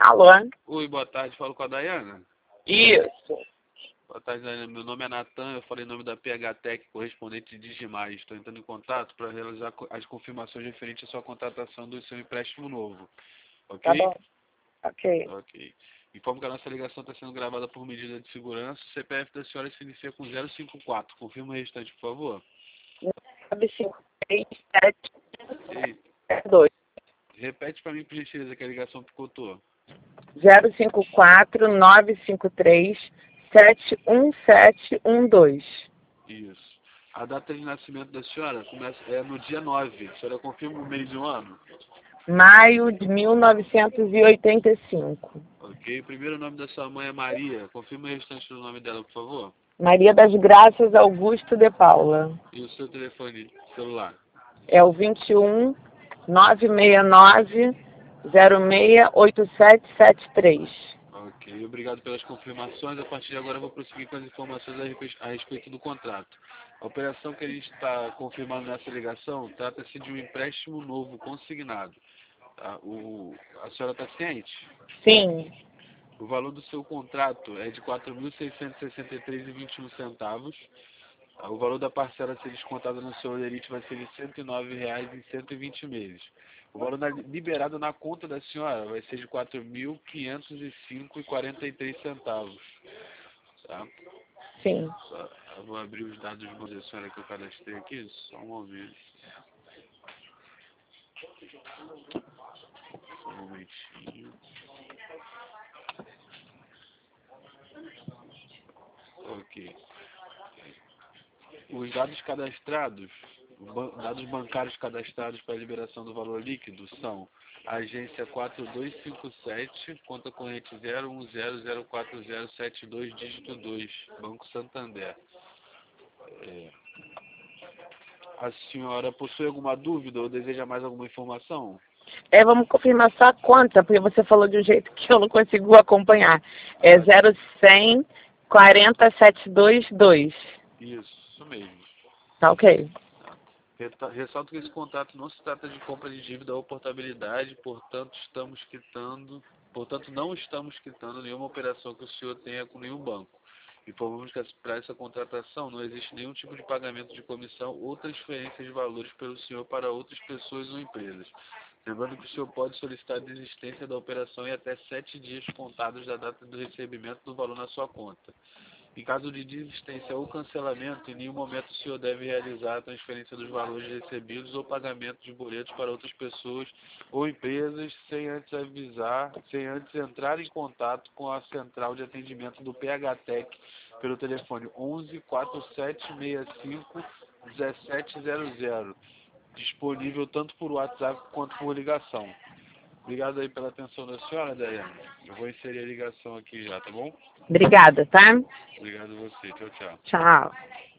Alô? Oi, boa tarde. Falo com a Dayana. Isso. Boa tarde, Dayana. Meu nome é Natan. Eu falei em nome da PHTech, correspondente de Digimais. Estou entrando em contato para realizar as confirmações referentes à sua contratação do seu empréstimo novo. Ok? Tá bom. Ok. Ok. Informo que a nossa ligação está sendo gravada por medida de segurança. O CPF da senhora se inicia com 054. Confirma o restante, por favor. 95372. Ei, repete para mim, por gentileza, que a ligação picotou. 054-953-71712. Isso. A data de nascimento da senhora é no dia 9. A senhora confirma o mês e o ano? Maio de 1985. Ok. O primeiro nome da sua mãe é Maria. Confirma o restante do nome dela, por favor. Maria das Graças Augusto de Paula. E o seu telefone celular? É o 21 969 068773. Ok. Obrigado pelas confirmações. A partir de agora eu vou prosseguir com as informações a respeito do contrato. A operação que a gente está confirmando nessa ligação trata-se de um empréstimo novo consignado. Tá? A senhora está ciente? Sim. O valor do seu contrato é de R$ 4.663,21. O valor da parcela a ser descontada no seu holerite vai ser de R$ 109,00 em 120 meses. O valor liberado na conta da senhora vai ser de R$ 4.505,43. Tá? Sim. Eu vou abrir os dados da senhora que eu cadastrei aqui, só um momento. Só um momentinho. Ok. Os dados cadastrados, dados bancários cadastrados para a liberação do valor líquido são a agência 4257, conta corrente 010040072, dígito 2, Banco Santander. A senhora possui alguma dúvida ou deseja mais alguma informação? Vamos confirmar só a conta, porque você falou de um jeito que eu não consigo acompanhar. É 0100 40722. Isso mesmo. Tá ok. Ressalto que esse contrato não se trata de compra de dívida ou portabilidade, portanto não estamos quitando nenhuma operação que o senhor tenha com nenhum banco. Informamos que para essa contratação não existe nenhum tipo de pagamento de comissão ou transferência de valores pelo senhor para outras pessoas ou empresas. Lembrando que o senhor pode solicitar a desistência da operação em até 7 dias contados da data do recebimento do valor na sua conta. Em caso de desistência ou cancelamento, em nenhum momento o senhor deve realizar a transferência dos valores recebidos ou pagamento de boletos para outras pessoas ou empresas sem antes entrar em contato com a central de atendimento do PHTech pelo telefone 11 4765 1700, disponível tanto por WhatsApp quanto por ligação. Obrigado aí pela atenção da senhora, Dayana. Eu vou inserir a ligação aqui já, tá bom? Obrigada, tá? Obrigado a você. Tchau, tchau. Tchau.